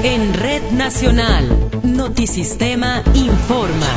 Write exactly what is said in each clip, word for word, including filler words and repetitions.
En Red Nacional, Notisistema informa.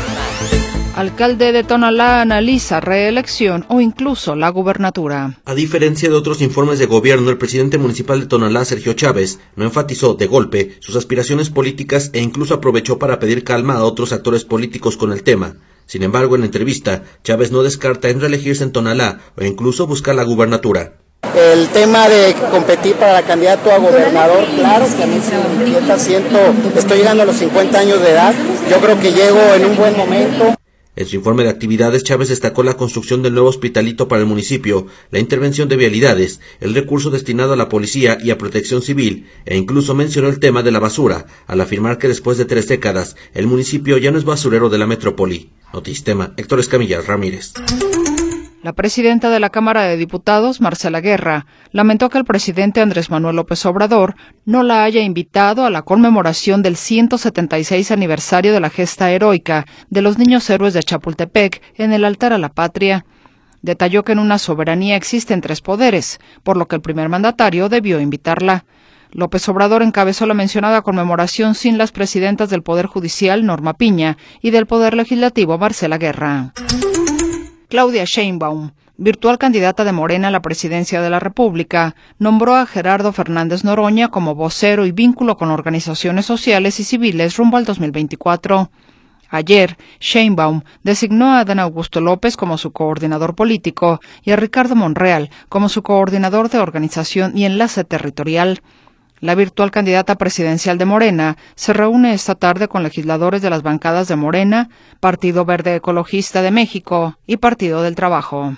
Alcalde de Tonalá analiza reelección o incluso la gubernatura. A diferencia de otros informes de gobierno, el presidente municipal de Tonalá, Sergio Chávez, no enfatizó de golpe sus aspiraciones políticas e incluso aprovechó para pedir calma a otros actores políticos con el tema. Sin embargo, en la entrevista, Chávez no descarta en reelegirse en Tonalá o incluso buscar la gubernatura. El tema de competir para la candidato a gobernador, claro que a mí se me inquieta, siento, estoy llegando a los cincuenta años de edad, yo creo que llego en un buen momento. En su informe de actividades, Chávez destacó la construcción del nuevo hospitalito para el municipio, la intervención de vialidades, el recurso destinado a la policía y a protección civil, e incluso mencionó el tema de la basura, al afirmar que después de tres décadas, el municipio ya no es basurero de la metrópoli. Notisistema, Héctor Escamilla Ramírez. La presidenta de la Cámara de Diputados, Marcela Guerra, lamentó que el presidente Andrés Manuel López Obrador no la haya invitado a la conmemoración del ciento setenta y seis aniversario de la gesta heroica de los niños héroes de Chapultepec en el altar a la patria. Detalló que en una soberanía existen tres poderes, por lo que el primer mandatario debió invitarla. López Obrador encabezó la mencionada conmemoración sin las presidentas del Poder Judicial, Norma Piña, y del Poder Legislativo, Marcela Guerra. Claudia Sheinbaum, virtual candidata de Morena a la presidencia de la República, nombró a Gerardo Fernández Noroña como vocero y vínculo con organizaciones sociales y civiles rumbo al dos mil veinticuatro. Ayer, Sheinbaum designó a Adán Augusto López como su coordinador político y a Ricardo Monreal como su coordinador de organización y enlace territorial. La virtual candidata presidencial de Morena se reúne esta tarde con legisladores de las bancadas de Morena, Partido Verde Ecologista de México y Partido del Trabajo.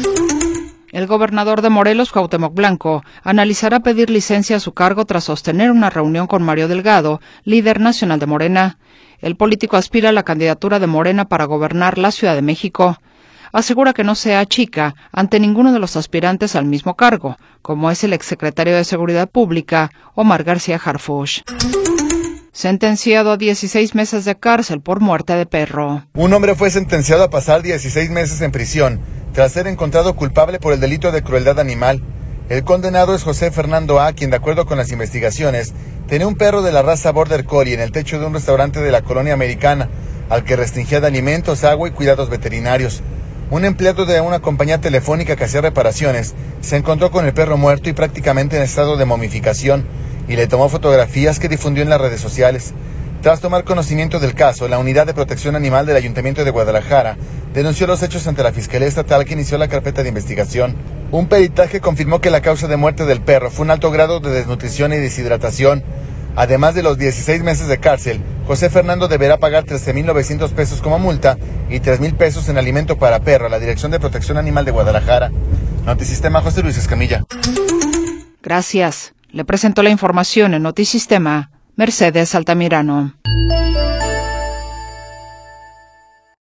El gobernador de Morelos, Cuauhtémoc Blanco, analizará pedir licencia a su cargo tras sostener una reunión con Mario Delgado, líder nacional de Morena. El político aspira a la candidatura de Morena para gobernar la Ciudad de México. Asegura que no se achica ante ninguno de los aspirantes al mismo cargo, como es el exsecretario de Seguridad Pública, Omar García Harfuch. Sentenciado a dieciséis meses de cárcel por muerte de perro. Un hombre fue sentenciado a pasar dieciséis meses en prisión, tras ser encontrado culpable por el delito de crueldad animal. El condenado es José Fernando A., quien de acuerdo con las investigaciones, tenía un perro de la raza Border Collie en el techo de un restaurante de la colonia americana, al que restringía de alimentos, agua y cuidados veterinarios. Un empleado de una compañía telefónica que hacía reparaciones se encontró con el perro muerto y prácticamente en estado de momificación y le tomó fotografías que difundió en las redes sociales. Tras tomar conocimiento del caso, la Unidad de Protección Animal del Ayuntamiento de Guadalajara denunció los hechos ante la Fiscalía Estatal, que inició la carpeta de investigación. Un peritaje confirmó que la causa de muerte del perro fue un alto grado de desnutrición y deshidratación. Además de los dieciséis meses de cárcel, José Fernando deberá pagar trece mil novecientos pesos como multa y tres mil pesos en alimento para perro a la Dirección de Protección Animal de Guadalajara. Notisistema, José Luis Escamilla. Gracias. Le presento la información en Notisistema, Mercedes Altamirano.